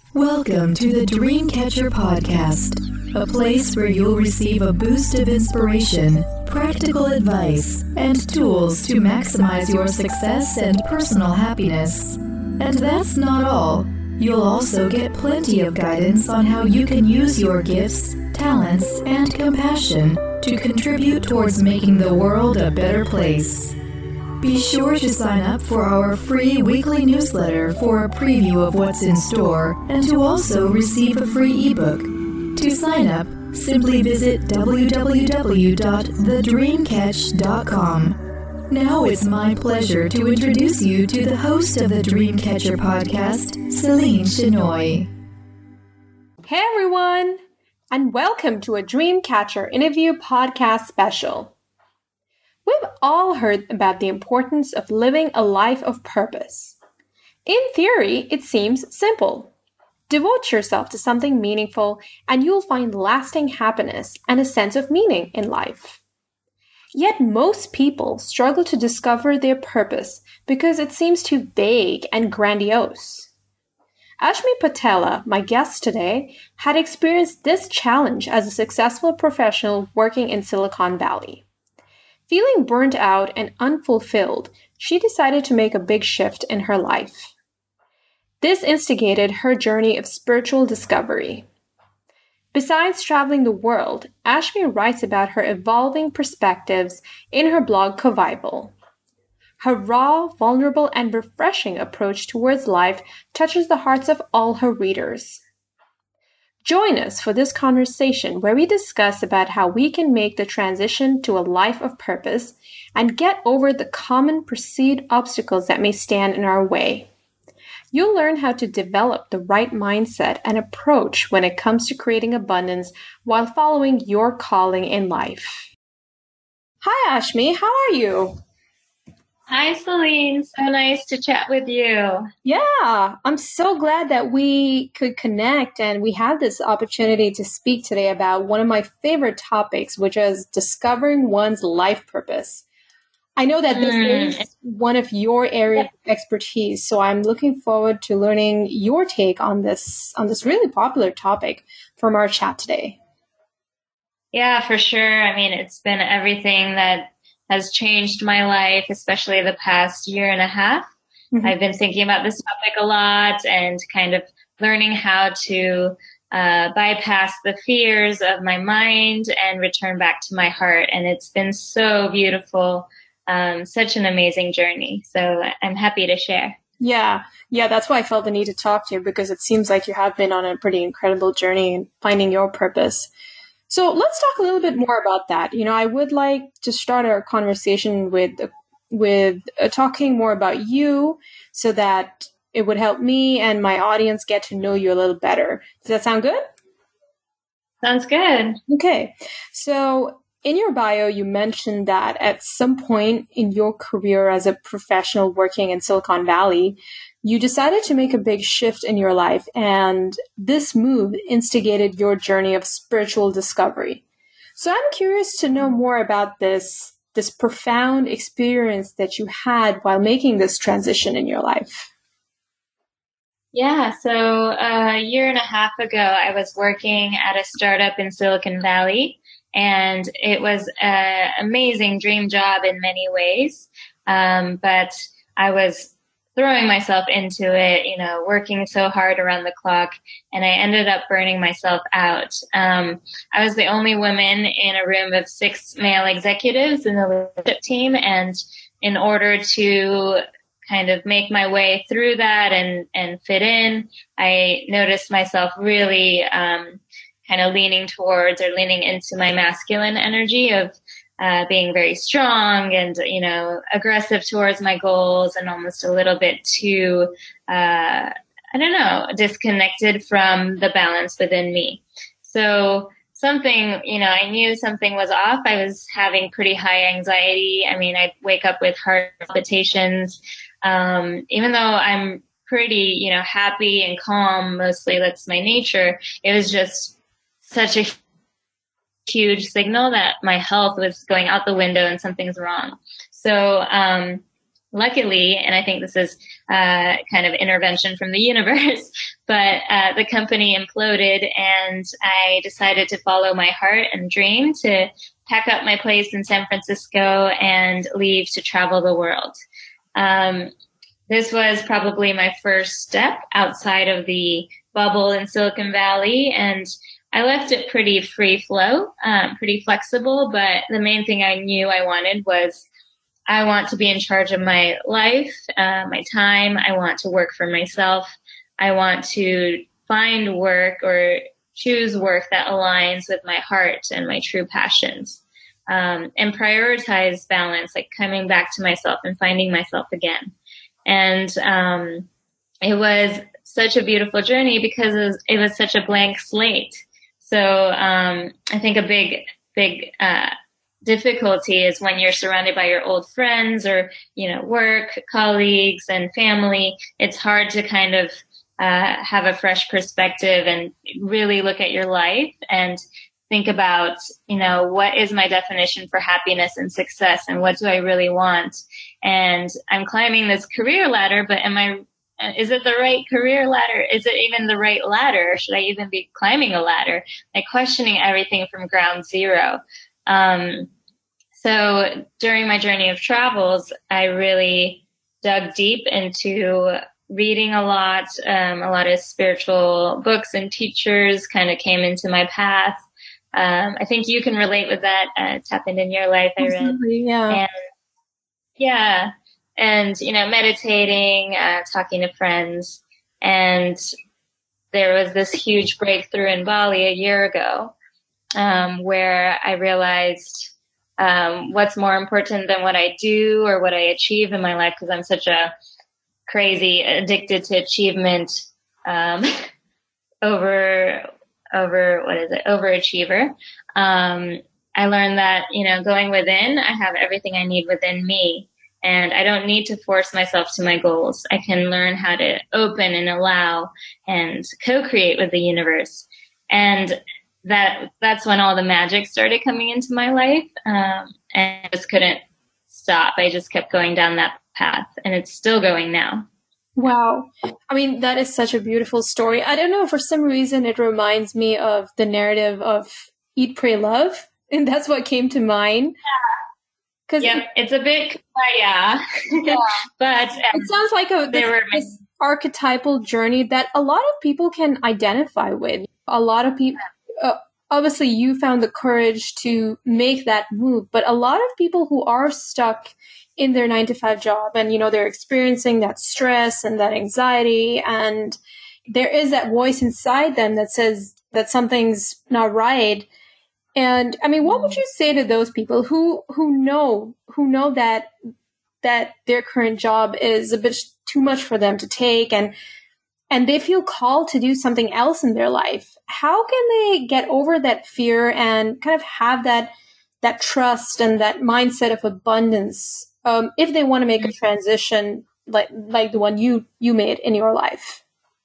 Welcome to the Dreamcatcher Podcast, a place where you'll receive a boost of inspiration, practical advice, and tools to maximize your success and personal happiness. And that's not all. You'll also get plenty of guidance on how you can use your gifts, talents, and compassion to contribute towards making the world a better place. Be sure to sign up for our free weekly newsletter for a preview of what's in store and to also receive a free ebook. To sign up, simply visit www.thedreamcatch.com. Now it's my pleasure to introduce you to the host of the Dreamcatcher podcast, Celine Chenoy. Hey everyone, and welcome to a Dreamcatcher interview podcast special. We've all heard about the importance of living a life of purpose. In theory, it seems simple. Devote yourself to something meaningful and you'll find lasting happiness and a sense of meaning in life. Yet most people struggle to discover their purpose because it seems too vague and grandiose. Ashmi Patela, my guest today, had experienced this challenge as a successful professional working in Silicon Valley. Feeling burnt out and unfulfilled, she decided to make a big shift in her life. This instigated her journey of spiritual discovery. Besides traveling the world, Ashmi writes about her evolving perspectives in her blog Covival. Her raw, vulnerable, and refreshing approach towards life touches the hearts of all her readers. Join us for this conversation where we discuss about how we can make the transition to a life of purpose and get over the common perceived obstacles that may stand in our way. You'll learn how to develop the right mindset and approach when it comes to creating abundance while following your calling in life. Hi, Ashmi. How are you? Hi, Celine. So nice to chat with you. Yeah, I'm so glad that we could connect and we have this opportunity to speak today about one of my favorite topics, which is discovering one's life purpose. I know that this is one of your area of expertise, so I'm looking forward to learning your take on this really popular topic from our chat today. Yeah, for sure. I mean, it's been everything that has changed my life, especially the past year and a half. Mm-hmm. I've been thinking about this topic a lot and kind of learning how to bypass the fears of my mind and return back to my heart. And it's been so beautiful, such an amazing journey. So I'm happy to share. Yeah, that's why I felt the need to talk to you, because it seems like you have been on a pretty incredible journey in finding your purpose. So let's talk a little bit more about that. You know, I would like to start our conversation with talking more about you so that it would help me and my audience get to know you a little better. Does that sound good? Sounds good. Okay. So in your bio, you mentioned that at some point in your career as a professional working in Silicon Valley, you decided to make a big shift in your life, and this move instigated your journey of spiritual discovery. So I'm curious to know more about this profound experience that you had while making this transition in your life. Yeah, so a year and a half ago, I was working at a startup in Silicon Valley, and it was an amazing dream job in many ways, but I was throwing myself into it, you know, working so hard around the clock, and I ended up burning myself out. I was the only woman in a room of 6 male executives in the leadership team, and in order to kind of make my way through that and fit in, I noticed myself really kind of leaning towards or leaning into my masculine energy of being very strong and, you know, aggressive towards my goals and almost a little bit too, disconnected from the balance within me. So something, you know, I knew something was off. I was having pretty high anxiety. I mean, I'd wake up with heart palpitations. Even though I'm pretty, you know, happy and calm, mostly that's my nature, it was just such a huge signal that my health was going out the window and something's wrong. So luckily, and I think this is kind of intervention from the universe, But the company imploded, and I decided to follow my heart and dream to pack up my place in San Francisco and leave to travel the world. This was probably my first step outside of the bubble in Silicon Valley, and I left it pretty free flow, pretty flexible. But the main thing I knew I wanted was I want to be in charge of my life, my time. I want to work for myself. I want to find work or choose work that aligns with my heart and my true passions, and prioritize balance, like coming back to myself and finding myself again. And it was such a beautiful journey because it was such a blank slate. So I think a big difficulty is when you're surrounded by your old friends or, work, colleagues, and family. It's hard to kind of have a fresh perspective and really look at your life and think about, what is my definition for happiness and success, and what do I really want? And I'm climbing this career ladder, but is it the right career ladder? Is it even the right ladder? Or should I even be climbing a ladder? Like questioning everything from ground zero. So during my journey of travels, I really dug deep into reading a lot of spiritual books and teachers kind of came into my path. I think you can relate with that. It's happened in your life, I read. Absolutely, yeah. And, meditating, talking to friends. And there was this huge breakthrough in Bali a year ago, where I realized what's more important than what I do or what I achieve in my life, because I'm such a crazy addicted to achievement, overachiever. I learned that, going within, I have everything I need within me, and I don't need to force myself to my goals. I can learn how to open and allow and co-create with the universe. And that's when all the magic started coming into my life. And I just couldn't stop. I just kept going down that path, and it's still going now. Wow. I mean, that is such a beautiful story. I don't know, for some reason, it reminds me of the narrative of Eat, Pray, Love. And that's what came to mind. Yeah, it's a bit, yeah. But it sounds like this archetypal journey that a lot of people can identify with. A lot of people, obviously you found the courage to make that move, but a lot of people who are stuck in their 9-to-5 job and, they're experiencing that stress and that anxiety, and there is that voice inside them that says that something's not right. And I mean, what would you say to those people who know that their current job is a bit too much for them to take, and they feel called to do something else in their life? How can they get over that fear and kind of have that trust and that mindset of abundance if they want to make a transition like the one you made in your life?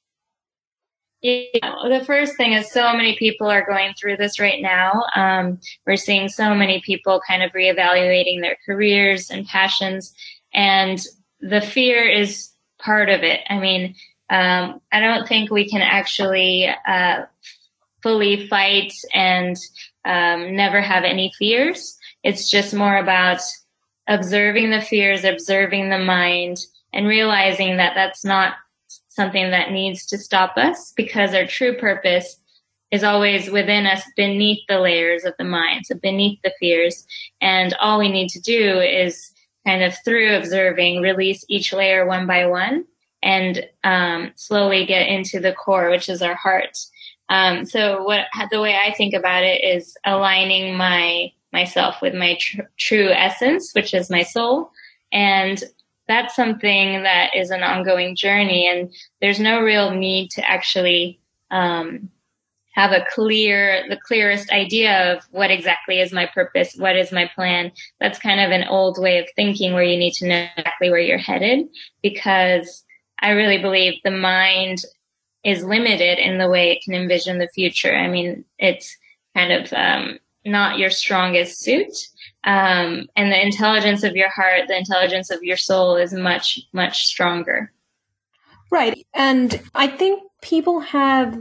Yeah, the first thing is so many people are going through this right now. We're seeing so many people kind of reevaluating their careers and passions, and the fear is part of it. I mean, I don't think we can actually fully fight and never have any fears. It's just more about observing the fears, observing the mind, and realizing that that's not something that needs to stop us, because our true purpose is always within us, beneath the layers of the mind, so beneath the fears. And all we need to do is kind of, through observing, release each layer one by one and slowly get into the core, which is our heart. So the way I think about it is aligning myself with my true essence, which is my soul. And that's something that is an ongoing journey, and there's no real need to actually have the clearest idea of what exactly is my purpose, what is my plan. That's kind of an old way of thinking, where you need to know exactly where you're headed, because I really believe the mind is limited in the way it can envision the future. I mean, it's kind of not your strongest suit. And the intelligence of your heart, the intelligence of your soul is much, much stronger. Right. And I think people have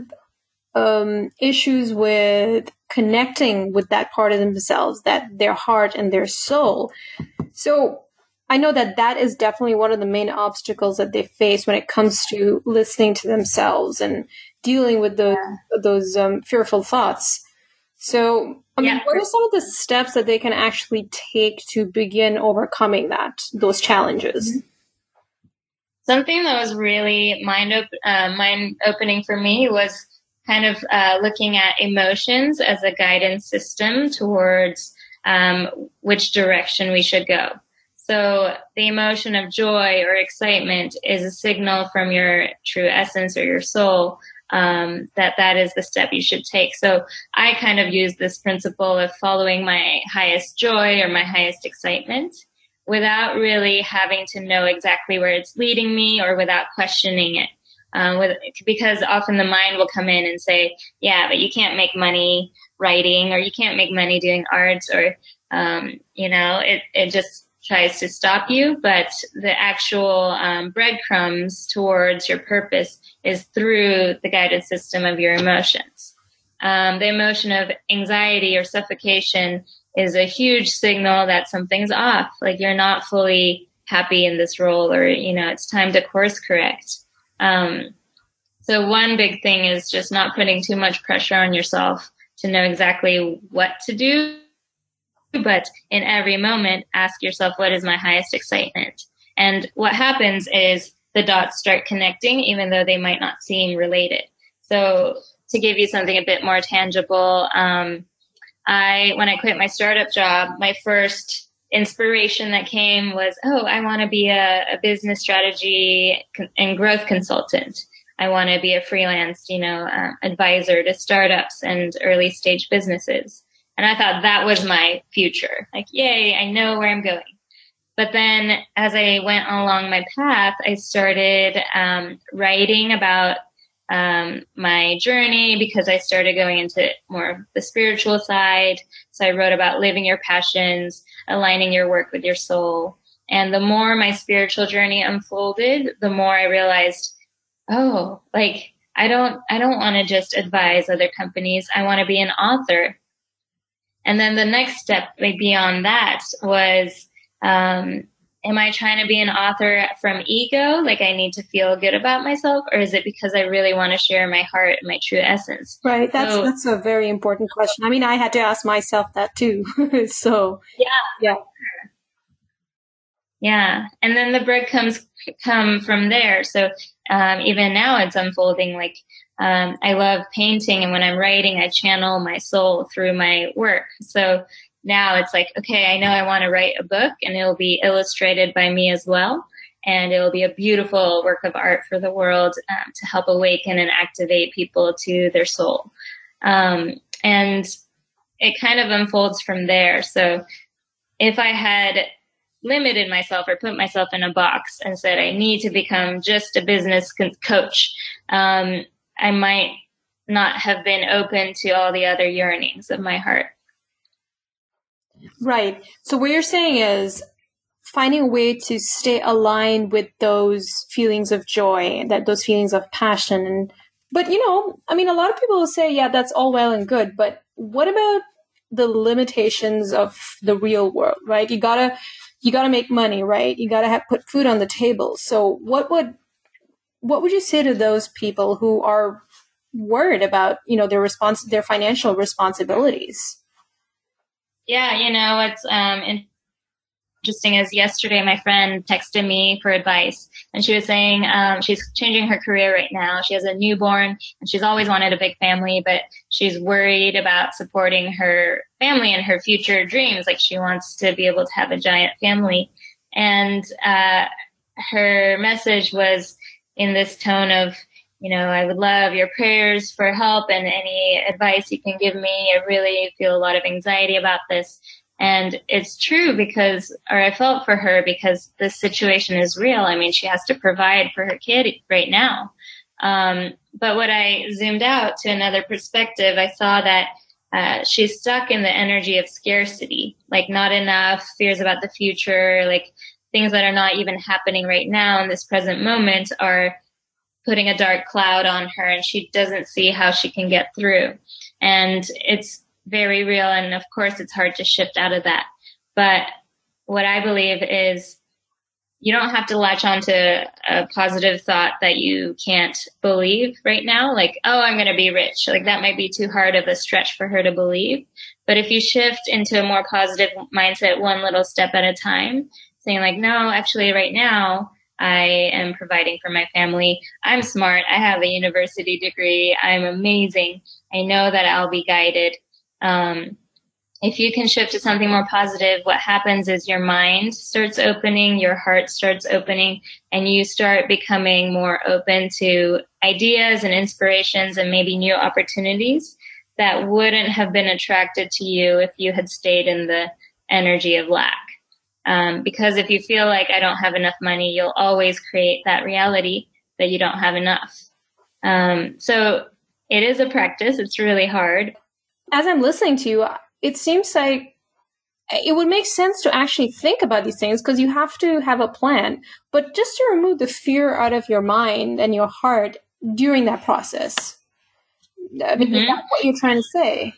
issues with connecting with that part of themselves, that their heart and their soul. So I know that that is definitely one of the main obstacles that they face when it comes to listening to themselves and dealing with those fearful thoughts. So, I mean, what are some of the steps that they can actually take to begin overcoming those challenges? Something that was really mind-opening for me was kind of looking at emotions as a guidance system towards which direction we should go. So the emotion of joy or excitement is a signal from your true essence or your soul that is the step you should take. So I kind of use this principle of following my highest joy or my highest excitement without really having to know exactly where it's leading me or without questioning it. Because often the mind will come in and say, yeah, but you can't make money writing, or you can't make money doing art, or, it just tries to stop you. But the actual breadcrumbs towards your purpose is through the guided system of your emotions. The emotion of anxiety or suffocation is a huge signal that something's off, like you're not fully happy in this role, or, it's time to course correct. So one big thing is just not putting too much pressure on yourself to know exactly what to do. But in every moment, ask yourself, what is my highest excitement? And what happens is the dots start connecting, even though they might not seem related. So to give you something a bit more tangible, when I quit my startup job, my first inspiration that came was, I want to be a business strategy and growth consultant. I want to be a freelance, advisor to startups and early stage businesses. And I thought that was my future. Like, yay, I know where I'm going. But then as I went along my path, I started writing about my journey, because I started going into more of the spiritual side. So I wrote about living your passions, aligning your work with your soul. And the more my spiritual journey unfolded, the more I realized, I don't want to just advise other companies. I want to be an author. And then the next step beyond that was, am I trying to be an author from ego? Like I need to feel good about myself, or is it because I really want to share my heart and my true essence? Right. That's a very important question. I mean, I had to ask myself that too. So yeah. Yeah. And then the breadcrumbs come from there. So even now it's unfolding. Like I love painting, and when I'm writing, I channel my soul through my work. So now it's like, okay, I know I want to write a book, and it'll be illustrated by me as well. And it'll be a beautiful work of art for the world to help awaken and activate people to their soul. And it kind of unfolds from there. So if I had limited myself or put myself in a box and said, I need to become just a business coach, I might not have been open to all the other yearnings of my heart. Right. So what you're saying is finding a way to stay aligned with those feelings of joy, those feelings of passion. But, I mean, a lot of people will say, yeah, that's all well and good. But what about the limitations of the real world, right? You gotta make money, right? You gotta put food on the table. So what would you say to those people who are worried about, their financial responsibilities? Yeah, what's interesting is yesterday my friend texted me for advice, and she was saying she's changing her career right now. She has a newborn, and she's always wanted a big family, but she's worried about supporting her family and her future dreams. Like she wants to be able to have a giant family. And her message was in this tone of, I would love your prayers for help and any advice you can give me. I really feel a lot of anxiety about this. And it's true I felt for her because this situation is real. I mean, she has to provide for her kid right now. But when I zoomed out to another perspective, I saw that she's stuck in the energy of scarcity, like not enough, fears about the future, like things that are not even happening right now in this present moment are putting a dark cloud on her, and she doesn't see how she can get through. And it's very real. And of course, it's hard to shift out of that. But what I believe is you don't have to latch onto a positive thought that you can't believe right now. Like, oh, I'm going to be rich. Like that might be too hard of a stretch for her to believe. But if you shift into a more positive mindset, one little step at a time, saying like, no, actually right now I am providing for my family. I'm smart. I have a university degree. I'm amazing. I know that I'll be guided. If you can shift to something more positive, what happens is your mind starts opening, your heart starts opening, and you start becoming more open to ideas and inspirations and maybe new opportunities that wouldn't have been attracted to you if you had stayed in the energy of lack. Because if you feel like I don't have enough money, you'll always create that reality that you don't have enough. So it is a practice. It's really hard. As I'm listening to you, it seems like it would make sense to actually think about these things because you have to have a plan. But just to remove the fear out of your mind and your heart during that process. I mean, is that what you're trying to say?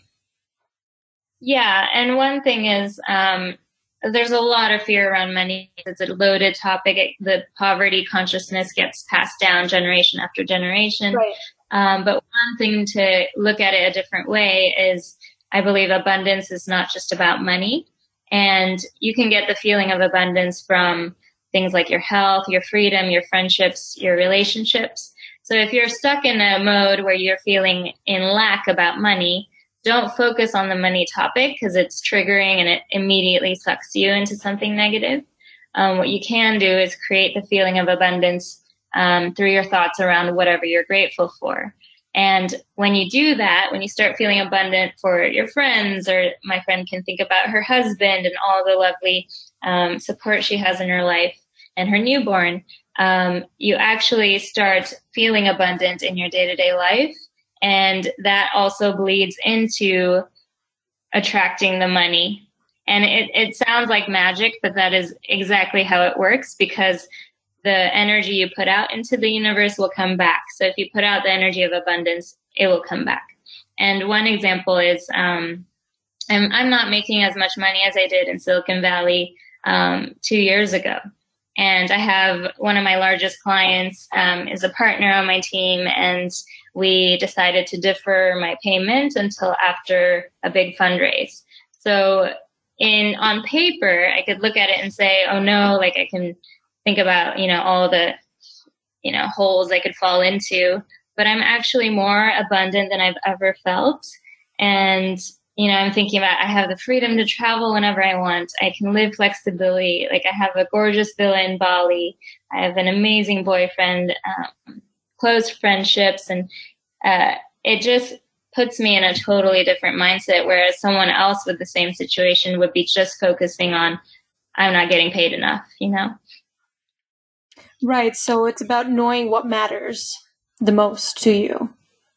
Yeah. And one thing is, there's a lot of fear around money. It's a loaded topic. The poverty consciousness gets passed down generation after generation. Right. But one thing to look at it a different way is I believe abundance is not just about money. And you can get the feeling of abundance from things like your health, your freedom, your friendships, your relationships. So if you're stuck in a mode where you're feeling in lack about money, don't focus on the money topic because it's triggering and it immediately sucks you into something negative. What you can do is create the feeling of abundance through your thoughts around whatever you're grateful for. And when you do that, when you start feeling abundant for your friends, or my friend can think about her husband and all the lovely support she has in her life and her newborn, you actually start feeling abundant in your day-to-day life. And that also bleeds into attracting the money. And it sounds like magic, but that is exactly how it works because the energy you put out into the universe will come back. So if you put out the energy of abundance, it will come back. And one example is I'm not making as much money as I did in Silicon Valley 2 years ago. And I have one of my largest clients is a partner on my team, and we decided to defer my payment until after a big fundraise. So on paper, I could look at it and say, oh no, like I can think about, all the, holes I could fall into, but I'm actually more abundant than I've ever felt. And, I'm thinking about, I have the freedom to travel whenever I want. I can live flexibility. Like I have a gorgeous villa in Bali. I have an amazing boyfriend, close friendships. And, it just puts me in a totally different mindset. Whereas someone else with the same situation would be just focusing on, I'm not getting paid enough, Right. So it's about knowing what matters the most to you.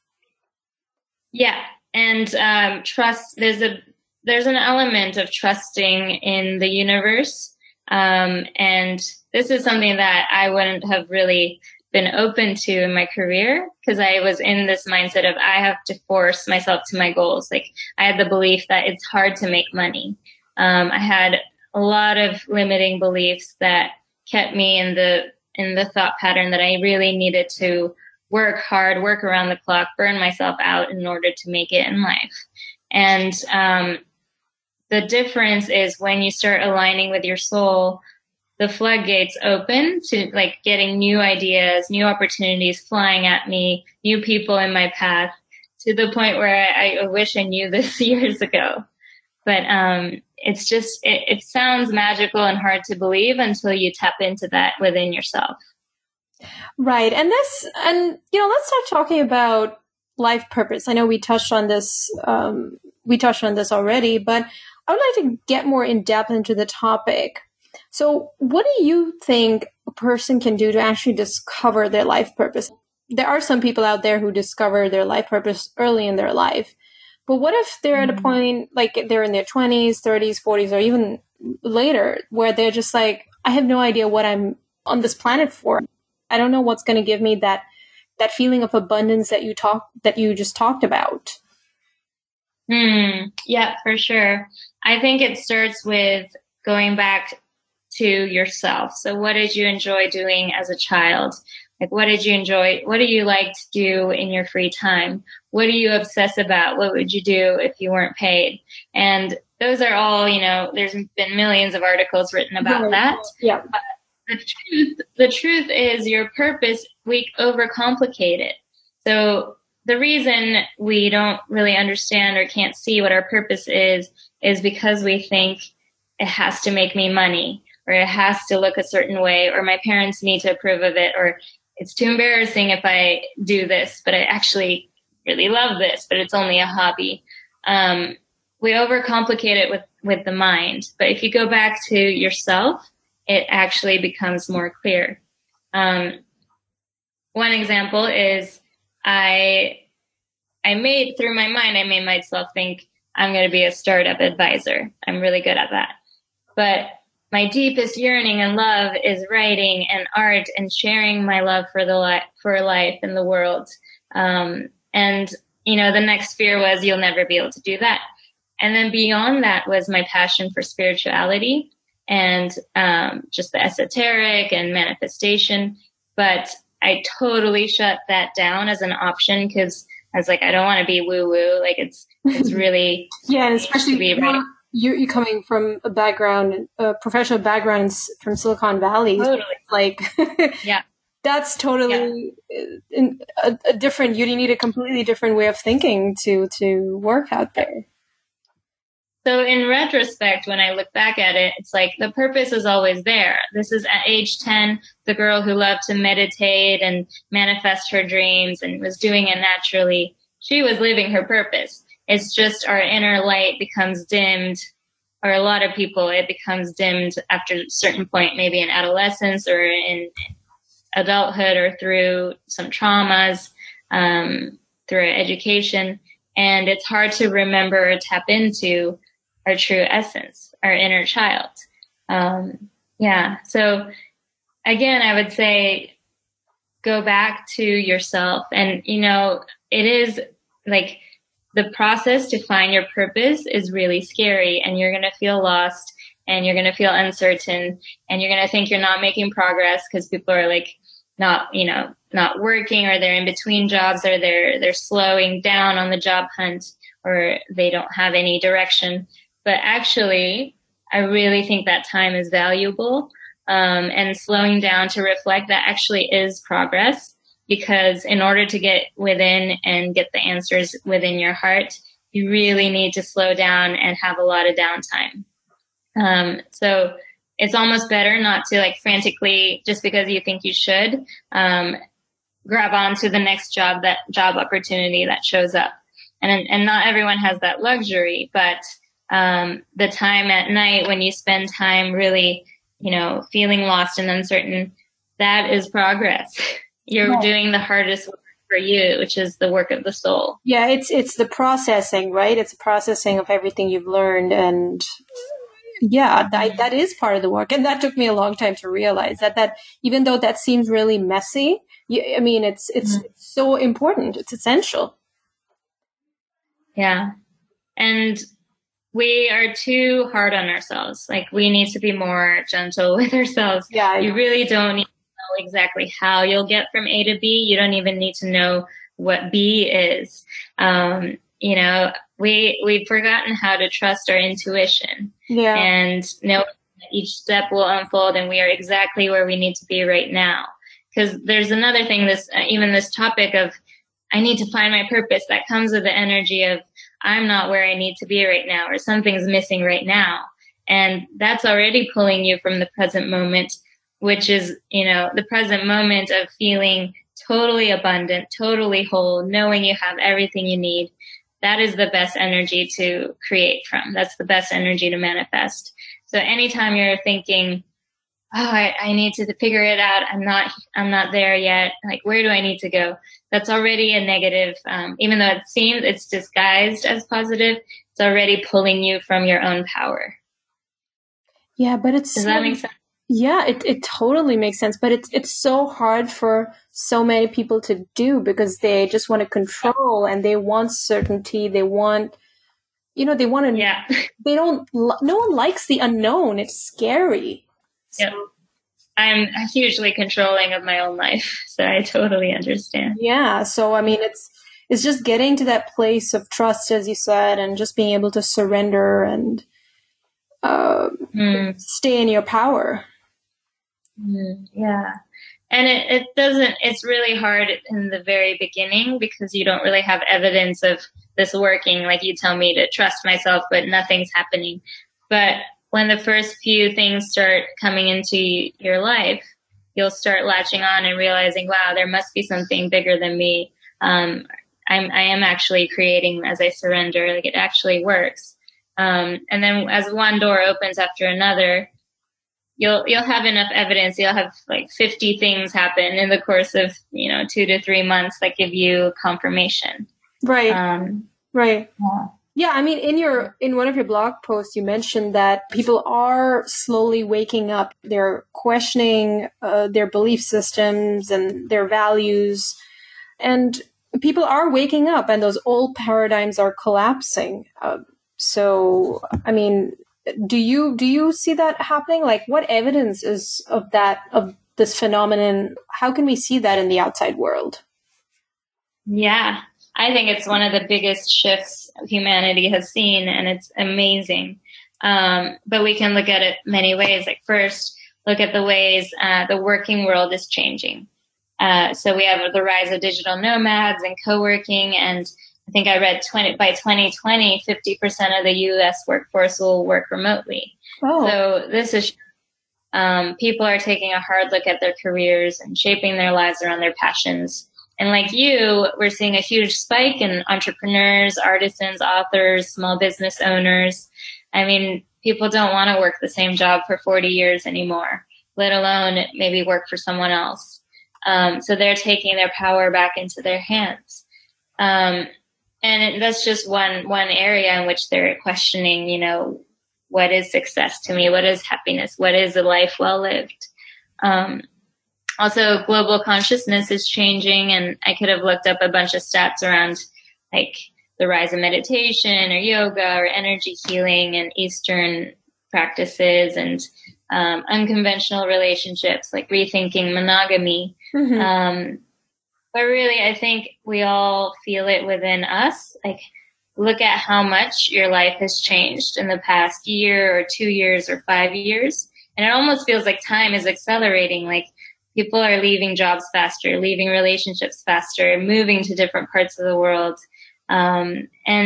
Yeah. And trust, there's an element of trusting in the universe. And this is something that I wouldn't have really been open to in my career because I was in this mindset of I have to force myself to my goals. Like I had the belief that it's hard to make money. I had a lot of limiting beliefs that kept me in the thought pattern that I really needed to work hard, work around the clock, burn myself out in order to make it in life. And the difference is when you start aligning with your soul, the floodgates open to like getting new ideas, new opportunities flying at me, new people in my path, to the point where I wish I knew this years ago. But it's just, it sounds magical and hard to believe until you tap into that within yourself. Right. And let's start talking about life purpose. I know we touched on this already, but I would like to get more in depth into the topic. So what do you think a person can do to actually discover their life purpose? There are some people out there who discover their life purpose early in their life. But what if they're at a point, like they're in their 20s, 30s, 40s, or even later, where they're just like, I have no idea what I'm on this planet for. I don't know what's going to give me that that feeling of abundance that you just talked about? Yeah, for sure. I think it starts with going back to yourself. So what did you enjoy doing as a child? Like, what did you enjoy? What do you like to do in your free time? What do you obsess about? What would you do if you weren't paid? And those are all, there's been millions of articles written about that. Yeah. But the truth is your purpose, we overcomplicate it. So the reason we don't really understand or can't see what our purpose is because we think it has to make me money, or it has to look a certain way, or my parents need to approve of it, or it's too embarrassing if I do this, but I actually really love this, but it's only a hobby. We overcomplicate it with the mind. But if you go back to yourself, it actually becomes more clear. One example is I made myself think I'm going to be a startup advisor. I'm really good at that. But my deepest yearning and love is writing and art and sharing my love for life and the world. And the next fear was you'll never be able to do that. And then beyond that was my passion for spirituality and just the esoteric and manifestation. But I totally shut that down as an option because I was like, I don't want to be woo-woo. Like it's really yeah, and especially you're coming from a professional background from Silicon Valley. Totally. Like, yeah, that's totally a different. You need a completely different way of thinking to work out there. So in retrospect, when I look back at it, it's like the purpose is always there. This is at age 10, the girl who loved to meditate and manifest her dreams and was doing it naturally. She was living her purpose. It's just our inner light becomes dimmed, or a lot of people, it becomes dimmed after a certain point, maybe in adolescence or in adulthood or through some traumas, through education. And it's hard to remember or tap into our true essence, our inner child. So again, I would say go back to yourself. And, it is like the process to find your purpose is really scary, and you're going to feel lost and you're going to feel uncertain and you're going to think you're not making progress because people are like not working, or they're in between jobs, or they're slowing down on the job hunt, or they don't have any direction. But actually, I really think that time is valuable, and slowing down to reflect, that actually is progress, because in order to get within and get the answers within your heart, you really need to slow down and have a lot of downtime. So it's almost better not to like frantically, just because you think you should, grab onto the next job opportunity that shows up. And not everyone has that luxury, but the time at night when you spend time really, feeling lost and uncertain, that is progress. You're doing the hardest work for you, which is the work of the soul. Yeah, it's the processing, right? It's the processing of everything you've learned, and that is part of the work. And that took me a long time to realize that even though that seems really messy, it's so important. It's essential. Yeah. And we are too hard on ourselves. Like, we need to be more gentle with ourselves. Yeah. You really don't need to know exactly how you'll get from A to B. You don't even need to know what B is. We've forgotten how to trust our intuition. Yeah. And know that each step will unfold and we are exactly where we need to be right now. Because there's another thing, this topic of I need to find my purpose, that comes with the energy of I'm not where I need to be right now, or something's missing right now. And that's already pulling you from the present moment, which is, the present moment of feeling totally abundant, totally whole, knowing you have everything you need. That is the best energy to create from. That's the best energy to manifest. So anytime you're thinking, I need to figure it out, I'm not there yet, like, where do I need to go? That's already a negative. Even though it seems it's disguised as positive, it's already pulling you from your own power. Yeah, but does that make sense? Yeah, it totally makes sense. But it's so hard for so many people to do because they just want to control and they want certainty. They want, they want to, no one likes the unknown. It's scary. Yep. I'm hugely controlling of my own life. So I totally understand. Yeah. So, I mean, it's just getting to that place of trust, as you said, and just being able to surrender and stay in your power. Yeah. And it's really hard in the very beginning because you don't really have evidence of this working. Like you tell me to trust myself, but nothing's happening. But when the first few things start coming into your life, you'll start latching on and realizing, wow, there must be something bigger than me. I am actually creating as I surrender. Like it actually works. And then as one door opens after another, you'll have enough evidence. You'll have like 50 things happen in the course of 2 to 3 months that give you confirmation. Right. Right. Yeah. I mean, in one of your blog posts, you mentioned that people are slowly waking up. They're questioning their belief systems and their values, and people are waking up, and those old paradigms are collapsing. So, I mean, do you see that happening? Like, what evidence is of this phenomenon? How can we see that in the outside world? Yeah, I think it's one of the biggest shifts humanity has seen, and it's amazing. But we can look at it many ways. Like, first, look at the ways the working world is changing. So we have the rise of digital nomads and co-working, and I think I read by 2020, 50% of the U.S. workforce will work remotely. Oh. So this is people are taking a hard look at their careers and shaping their lives around their passions. And like you, we're seeing a huge spike in entrepreneurs, artisans, authors, small business owners. I mean, people don't want to work the same job for 40 years anymore, let alone maybe work for someone else. So they're taking their power back into their hands. And that's just one area in which they're questioning, what is success to me? What is happiness? What is a life well lived? Also, global consciousness is changing, and I could have looked up a bunch of stats around like the rise of meditation or yoga or energy healing and Eastern practices and unconventional relationships, like rethinking monogamy. Mm-hmm. But really, I think we all feel it within us. Like, look at how much your life has changed in the past year or 2 years or 5 years. And it almost feels like time is accelerating. Like, people are leaving jobs faster, leaving relationships faster, moving to different parts of the world. And,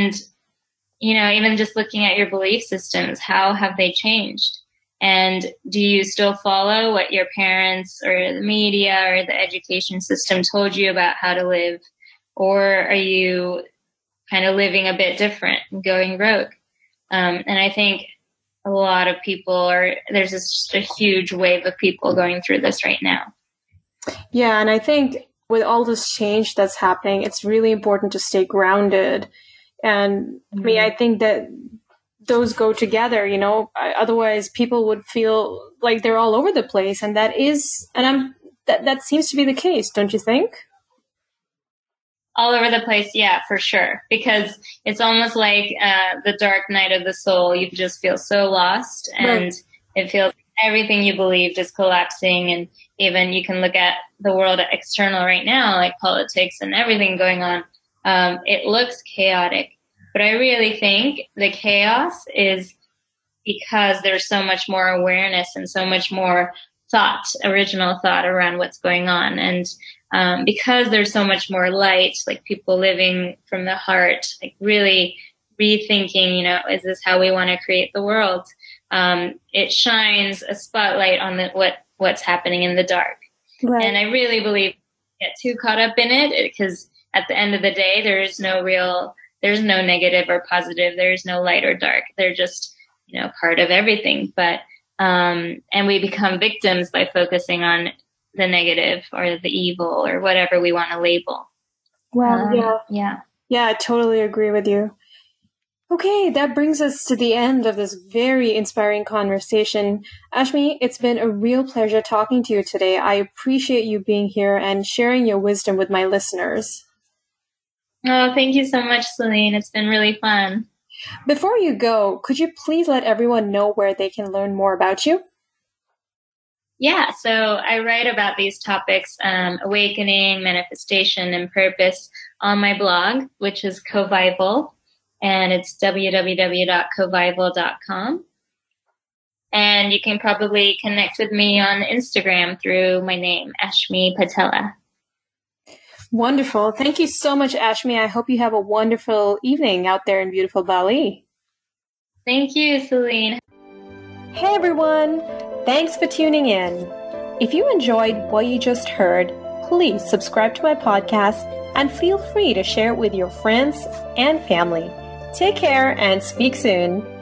even just looking at your belief systems, how have they changed? And do you still follow what your parents or the media or the education system told you about how to live? Or are you kind of living a bit different and going rogue? And I think a lot of people there's just a huge wave of people going through this right now. Yeah, and I think with all this change that's happening, it's really important to stay grounded. And I mean, I think that those go together, otherwise people would feel like they're all over the place. And that seems to be the case. Don't you think? All over the place. Yeah, for sure. Because it's almost like the dark night of the soul. You just feel so lost, and It feels like everything you believed is collapsing. And even you can look at the world external right now, like politics and everything going on. It looks chaotic. But I really think the chaos is because there's so much more awareness and so much more original thought around what's going on. And because there's so much more light, like people living from the heart, like really rethinking, is this how we want to create the world? It shines a spotlight on what's happening in the dark. Right. And I really believe get too caught up in it, because at the end of the day, there's no negative or positive. There's no light or dark. They're just, part of everything. But, and we become victims by focusing on the negative or the evil or whatever we want to label. Wow. Yeah. I totally agree with you. Okay, that brings us to the end of this very inspiring conversation. Ashmi, it's been a real pleasure talking to you today. I appreciate you being here and sharing your wisdom with my listeners. Oh, thank you so much, Celine. It's been really fun. Before you go, could you please let everyone know where they can learn more about you? Yeah, so I write about these topics, awakening, manifestation, and purpose on my blog, which is Covival, and it's www.covival.com. And you can probably connect with me on Instagram through my name, Ashmi Patella. Wonderful. Thank you so much, Ashmi. I hope you have a wonderful evening out there in beautiful Bali. Thank you, Celine. Hey, everyone. Thanks for tuning in. If you enjoyed what you just heard, please subscribe to my podcast and feel free to share it with your friends and family. Take care and speak soon.